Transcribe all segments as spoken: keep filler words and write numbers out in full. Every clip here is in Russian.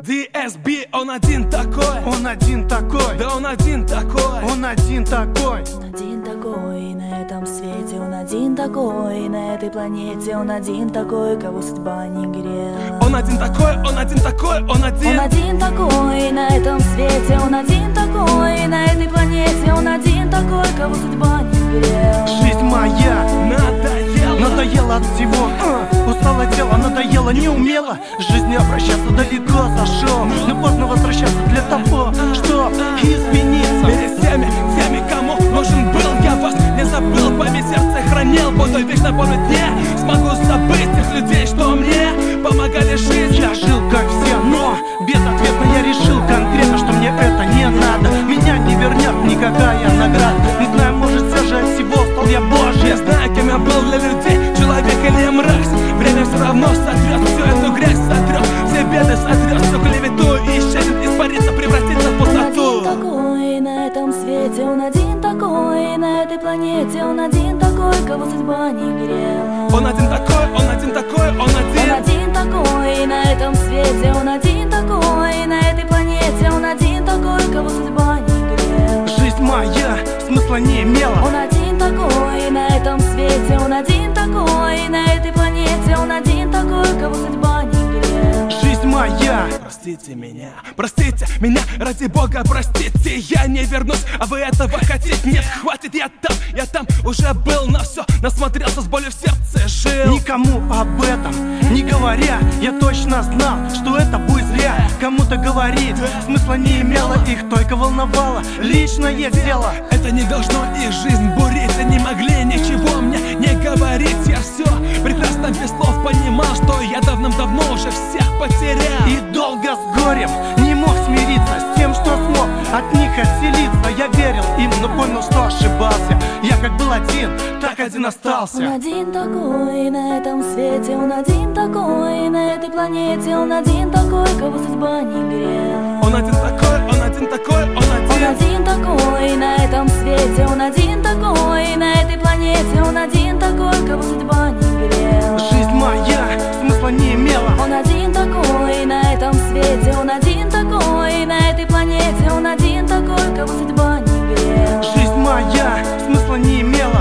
ди эс би, он один такой. Он один такой. Да он один такой. Он один такой. Он один такой на этом свете, он один такой на этой планете, он один такой, кого судьба не грела. Он один такой, он один такой, он один. Он один такой на этом свете, он один такой на этой планете, он один такой, кого судьба не грела. Жизнь моя надоела, надоела от всего, uh, устало тело, надоело, не умела жизнь обращаться, далеко зашел, но поздно возвращаться для того, что измениться. Перед всеми, всеми, кому нужен был, я вас не забыл, в память сердце хранил, буду вечно помнить, не смогу забыть тех людей, что мне помогали жить. Я жил как все, но безответно я решил конкретно, что мне это не надо. Меня не вернет никакая награда. Не знаю, может, все же от всего стал я Божий. Я знаю, кем я был для людей, человек или мразь. Время все равно сотрет всю эту грязь, сотрет все беды, сотрет всю клевету и исчезнет, испарится, превратится в пустоту. Он один такой на этом свете, он один такой на этой планете, он один такой, кого судьба не грела. Он один такой, он один такой, он один. Он один такой на этом свете, он один такой на этой планете, он один такой, кого судьба не грела. Жизнь моя смысла не имела. Он один такой на этом свете, он один такой на этой планете, он один такой, кого судьба не грела. Жизнь моя. Простите меня, простите меня, ради бога, простите. Я не вернусь, а вы этого хотите? Нет, хватит, я там, я там уже был, на все насмотрелся, с болью в сердце жил. Никому об этом не говоря, я точно знал, что это будет зря. Кому-то говорить смысла не имело, их только волновало личное дело. Это не должно их жизнь бурить, они могли ничего мне не говорить. Я все прекрасно без слов понимал, что я давным-давно уже всех потерял. И долго с горем не мог смириться с тем, что смог от них отселиться. Я верил им, но понял, что ошибался. Я как был один, так один остался. Он один такой на этом свете, он один такой на этой планете, он один такой, кого судьба не грела. Он один такой, он один такой, он один. Он один такой на этом свете, он один такой на этой планете, он один такой, кого судьба не грела. Жизнь моя смысла не имела. Он один такой на этом свете, он один такой на этой планете, он один такой, кого судьба не грела. Жизнь моя смысла не имела.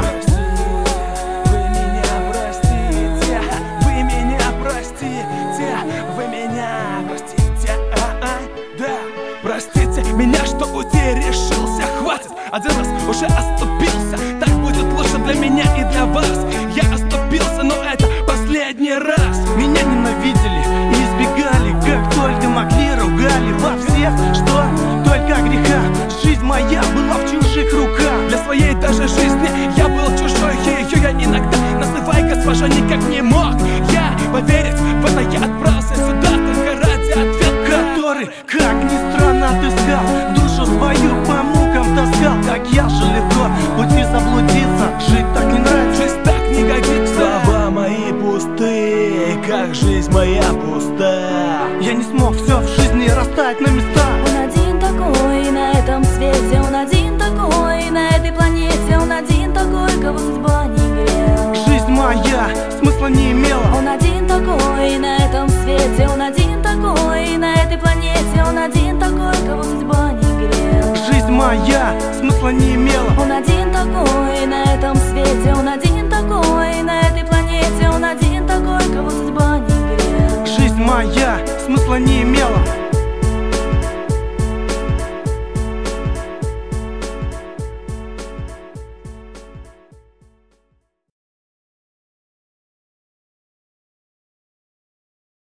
Вы меня простите, вы меня простите, вы меня простите, а-а, да. Простите меня, что уйти решился, хватит, один раз уже оступился. Так будет лучше для меня и для вас. Я оступился, но это последний раз. Меня ненавидели и избегали, как только могли, ругали во всех, что только греха. Жизнь моя была в чужих руках. Для своей даже жизни я был чужой, ее я иногда, называй госпожа, никак не мог. Я поверить в это, я отправился сюда только ради ответа, который, как ни странно, отыскал, душу свою по мукам таскал. Как я же легко пути заблудиться, жить так не нравится, жизнь так не годится. Слова мои пустые, как жизнь моя пустая. Я не смог все в жизни расставить на места. Он один такой на этом свете, он один такой на этой планете, он один такой, кого судьба не грела. Жизнь моя смысла не имела. Он один такой на этом свете, он один такой на этой планете, он один такой, кого судьба не грела. Жизнь моя смысла не имела. Он один такой на этом свете, он один такой на этой планете, он один такой, кого судьба не грела. Жизнь моя смысла не имела.